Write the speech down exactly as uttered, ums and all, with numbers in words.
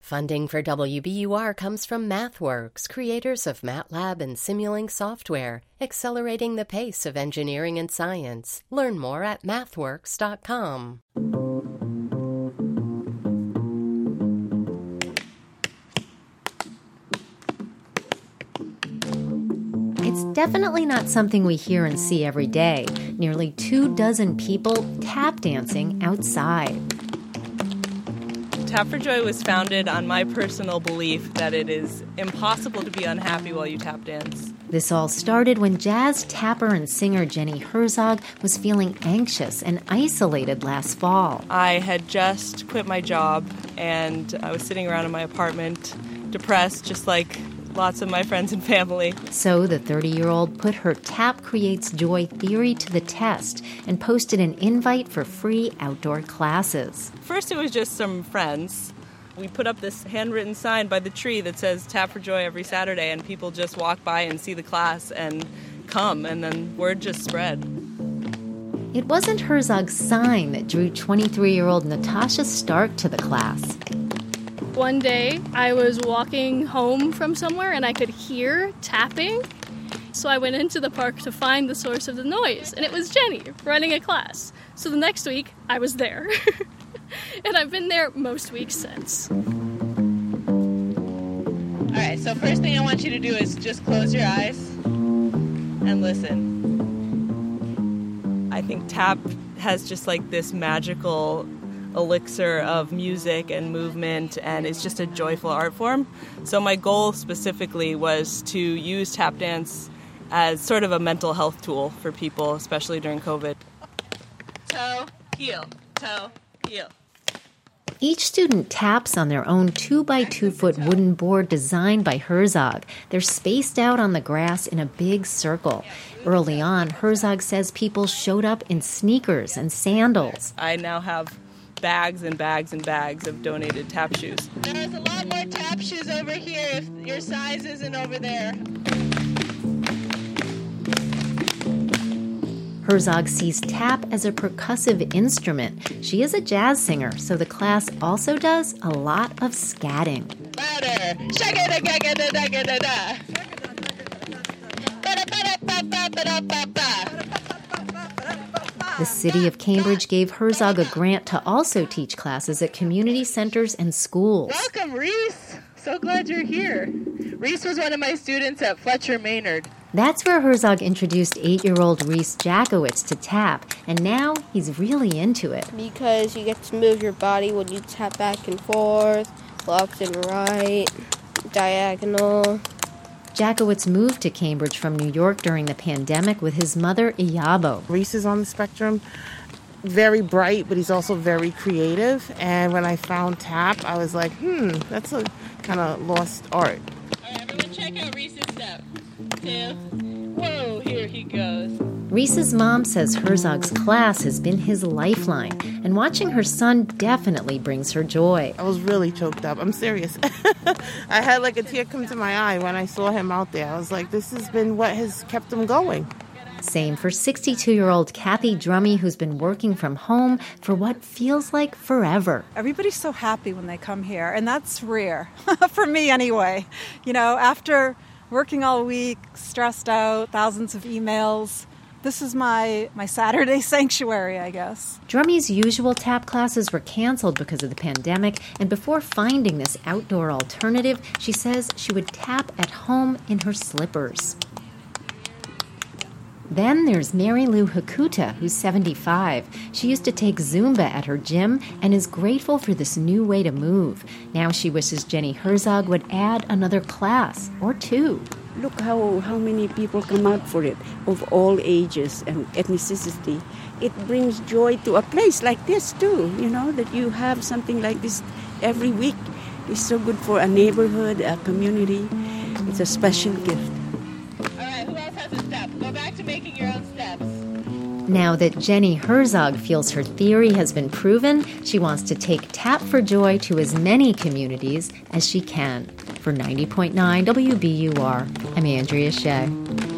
Funding for W B U R comes from MathWorks, creators of MATLAB and Simulink software, accelerating the pace of engineering and science. Learn more at mathworks dot com. It's definitely not something we hear and see every day. Nearly two dozen people tap dancing outside. Tap for Joy was founded on my personal belief that it is impossible to be unhappy while you tap dance. This all started when jazz tapper and singer Jenny Herzog was feeling anxious and isolated last fall. I had just quit my job, and I was sitting around in my apartment, depressed, just like lots of my friends and family. So the thirty-year-old put her Tap Creates Joy theory to the test and posted an invite for free outdoor classes. First, it was just some friends. We put up this handwritten sign by the tree that says Tap for Joy every Saturday, and people just walk by and see the class and come, and then word just spread. It wasn't Herzog's sign that drew twenty-three-year-old Natasha Stark to the class. One day, I was walking home from somewhere and I could hear tapping. So I went into the park to find the source of the noise, and it was Jenny running a class. So the next week, I was there. And I've been there most weeks since. All right, so first thing I want you to do is just close your eyes and listen. I think tap has just like this magical elixir of music and movement, and it's just a joyful art form. So my goal specifically was to use tap dance as sort of a mental health tool for people, especially during COVID. Toe, heel, toe, heel. Each student taps on their own two by two foot wooden board designed by Herzog. They're spaced out on the grass in a big circle. Early on, Herzog says people showed up in sneakers and sandals. I now have bags and bags and bags of donated tap shoes. There's a lot more tap shoes over here if your size isn't over there. Herzog sees tap as a percussive instrument. She is a jazz singer, so the class also does a lot of scatting. Louder! Shaka-da-ga-ga-da-da-ga-da-da! The city of Cambridge gave Herzog a grant to also teach classes at community centers and schools. Welcome, Reese! So glad you're here. Reese was one of my students at Fletcher Maynard. That's where Herzog introduced eight-year-old Reese Jackowitz to tap, and now he's really into it. Because you get to move your body when you tap back and forth, left and right, diagonal. Jackowitz moved to Cambridge from New York during the pandemic with his mother, Iyabo. Reese is on the spectrum, very bright, but he's also very creative. And when I found tap, I was like, hmm, that's a kind of lost art. All right, everyone check out Reese's step. Two. Whoa, here he goes. Reese's mom says Herzog's class has been his lifeline, and watching her son definitely brings her joy. I was really choked up. I'm serious. I had like a tear come to my eye when I saw him out there. I was like, this has been what has kept him going. Same for sixty-two-year-old Kathy Drummy, who's been working from home for what feels like forever. Everybody's so happy when they come here, and that's rare, for me anyway. You know, after working all week, stressed out, thousands of emails, this is my, my Saturday sanctuary, I guess. Drummy's usual tap classes were canceled because of the pandemic, and before finding this outdoor alternative, she says she would tap at home in her slippers. Then there's Mary Lou Hakuta, who's seventy-five. She used to take Zumba at her gym and is grateful for this new way to move. Now she wishes Jenny Herzog would add another class or two. Look how, how many people come out for it, of all ages and ethnicity. It brings joy to a place like this too, you know, that you have something like this every week. It's so good for a neighborhood, a community. It's a special gift. Go back to making your own steps. Now that Jenny Herzog feels her theory has been proven, she wants to take Tap for Joy to as many communities as she can. For ninety point nine W B U R, I'm Andrea Shea.